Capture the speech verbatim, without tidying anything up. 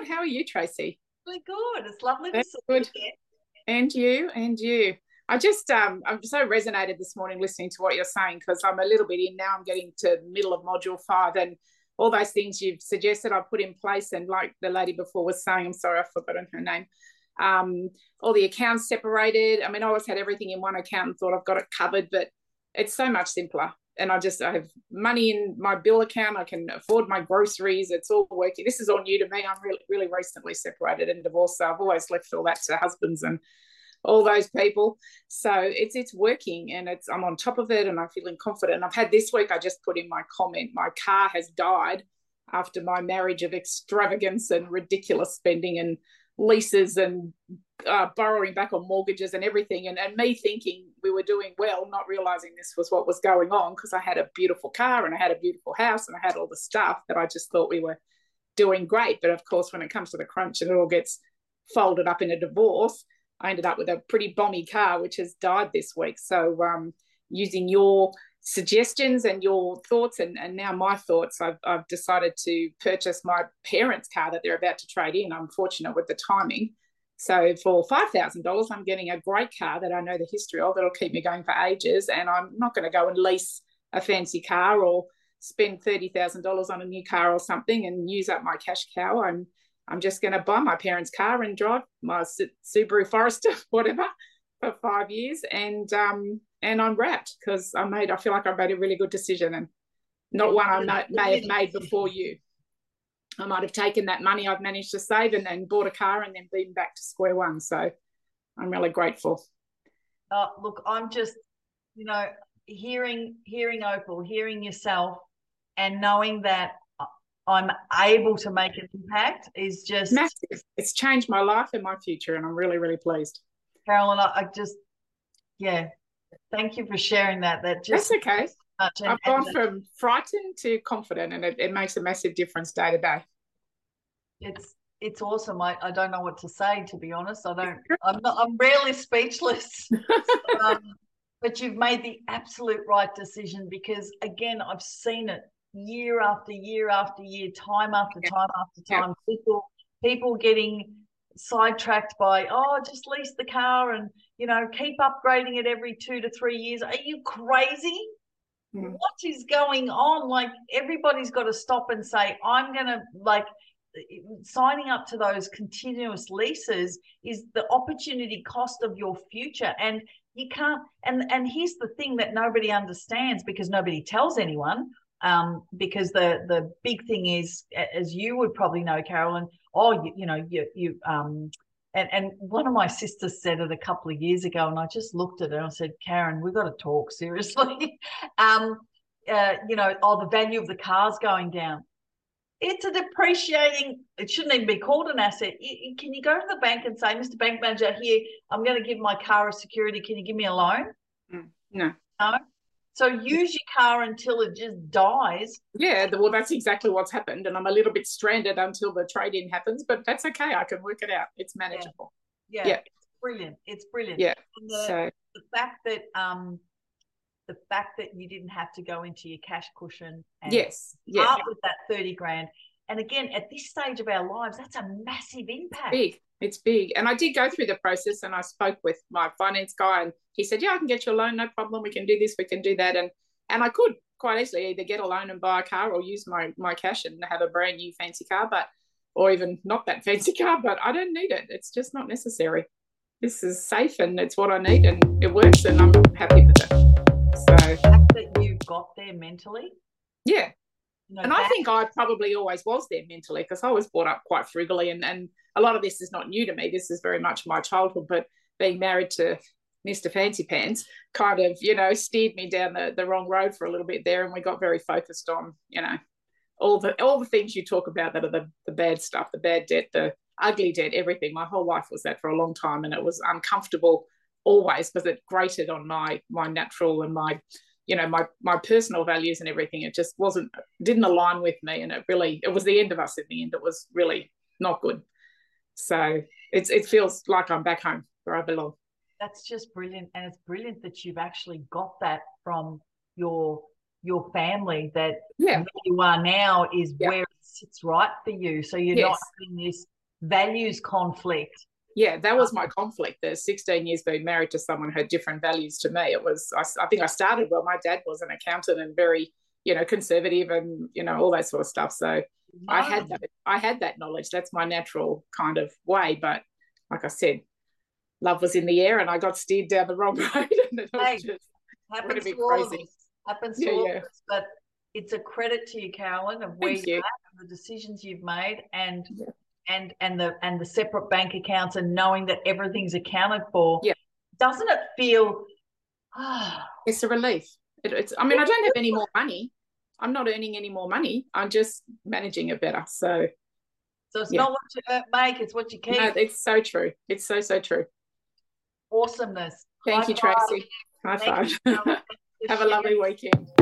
How are you, Tracy? Really good. It's lovely to That's see you good. again. And you, and you. I just, um, I'm so resonated this morning listening to what you're saying because I'm a little bit in now. I'm getting to the middle of module five and all those things you've suggested I put in place. And like the lady before was saying, I'm sorry, I've forgotten her name. Um, all the accounts separated. I mean, I always had everything in one account and thought I've got it covered, but it's so much simpler. And I just, I have money in my bill account. I can afford my groceries. It's all working. This is all new to me. I'm really, really recently separated and divorced. So I've always left all that to husbands and all those people. So it's it's working and it's I'm on top of it and I'm feeling confident. And I've had this week, I just put in my comment, my car has died after my marriage of extravagance and ridiculous spending and leases and uh, borrowing back on mortgages and everything. And, and me thinking we were doing well, not realizing this was what was going on because I had a beautiful car and I had a beautiful house and I had all the stuff that I just thought we were doing great. But of course, when it comes to the crunch and it all gets folded up in a divorce, I ended up with a pretty bomby car, which has died this week. So um, using your suggestions and your thoughts and, and now my thoughts, I've, I've decided to purchase my parents' car that they're about to trade in. I'm fortunate with the timing. So for five thousand dollars, I'm getting a great car that I know the history of that'll keep me going for ages. And I'm not going to go and lease a fancy car or spend thirty thousand dollars on a new car or something and use up my cash cow. I'm I'm just going to buy my parents' car and drive my Subaru Forester, whatever, for five years, and um, and I'm wrapped because I made. I feel like I made a really good decision, and not one I may, may have made before you. I might have taken that money I've managed to save and then bought a car and then been back to square one. So I'm really grateful. Uh, look, I'm just, you know, hearing hearing Opal, hearing yourself, and knowing that I'm able to make an impact is just massive. It's changed my life and my future, and I'm really, really pleased. Carolyn, I, I just, yeah, thank you for sharing that. That just That's okay. Much. And, I've gone and, from frightened to confident, and it, it makes a massive difference day to day. It's it's awesome. I, I don't know what to say, to be honest. I don't. I'm not. I'm rarely speechless. um, but you've made the absolute right decision because, again, I've seen it. Year after year after year, time after yeah. time after time, yeah. people people getting sidetracked by, oh, just lease the car and, you know, keep upgrading it every two to three years. Are you crazy? Mm. What is going on? Like, everybody's got to stop and say, I'm going to, like, signing up to those continuous leases is the opportunity cost of your future. And you can't, and, and here's the thing that nobody understands because nobody tells anyone. Um, because the the big thing is, as you would probably know, Carolyn, oh, you, you know, you you um, and and one of my sisters said it a couple of years ago, and I just looked at her and I said, Karen, we've got to talk seriously. um, uh, you know, oh, the value of the car's going down. It's a depreciating. It shouldn't even be called an asset. You, can you go to the bank and say, Mister Bank Manager, here, I'm going to give my car as security. Can you give me a loan? Mm, no. No. So use your car until it just dies. Yeah, well, that's exactly what's happened. And I'm a little bit stranded until the trade-in happens, but that's okay. I can work it out. It's manageable. Yeah, yeah. yeah. It's brilliant. It's brilliant. Yeah. And the, so the fact that um the fact that you didn't have to go into your cash cushion and yes, yeah. start with that thirty grand. And again, at this stage of our lives, that's a massive impact. It's big. It's big. And I did go through the process and I spoke with my finance guy and he said, yeah, I can get you a loan, no problem. We can do this, we can do that. And and I could quite easily either get a loan and buy a car or use my, my cash and have a brand new fancy car, but or even not that fancy car, but I don't need it. It's just not necessary. This is safe and it's what I need and it works and I'm happy with it. So the fact that you got there mentally. Yeah. You know, and that, I think I probably always was there mentally because I was brought up quite frugally and, and a lot of this is not new to me. This is very much my childhood, but being married to Mister Fancy Pants kind of, you know, steered me down the, the wrong road for a little bit there and we got very focused on, you know, all the all the things you talk about that are the, the bad stuff, the bad debt, the ugly debt, everything. My whole life was that for a long time and it was uncomfortable always because it grated on my my natural and my you know, my my personal values and everything. It just wasn't, didn't align with me. And it really, it was the end of us in the end. It was really not good. So it's it feels like I'm back home where I belong. That's just brilliant. And it's brilliant that you've actually got that from your your family, that yeah. where you are now is yeah. where it sits right for you. So you're yes. not having this values conflict. Yeah, that was my conflict. The sixteen years being married to someone who had different values to me. It was, I, I think I started well. My dad was an accountant and very, you know, conservative and, you know, all that sort of stuff. So no. I had that, I had that knowledge. That's my natural kind of way. But like I said, love was in the air and I got steered down the wrong road. And it hey, was just happens to all of us. Happens to yeah, all yeah. of us. But it's a credit to you, Carolyn, of where Thank you're you. at, and the decisions you've made, and yeah. and and the and the separate bank accounts, and knowing that everything's accounted for. Yeah. Doesn't it feel? Oh, it's a relief. It, it's. I mean, I don't have any more money. I'm not earning any more money. I'm just managing it better. So. So it's yeah. not what you make; it's what you keep. No, it's so true. It's so so true. Awesomeness. Thank High you, five. Tracy. High five. Have a lovely weekend.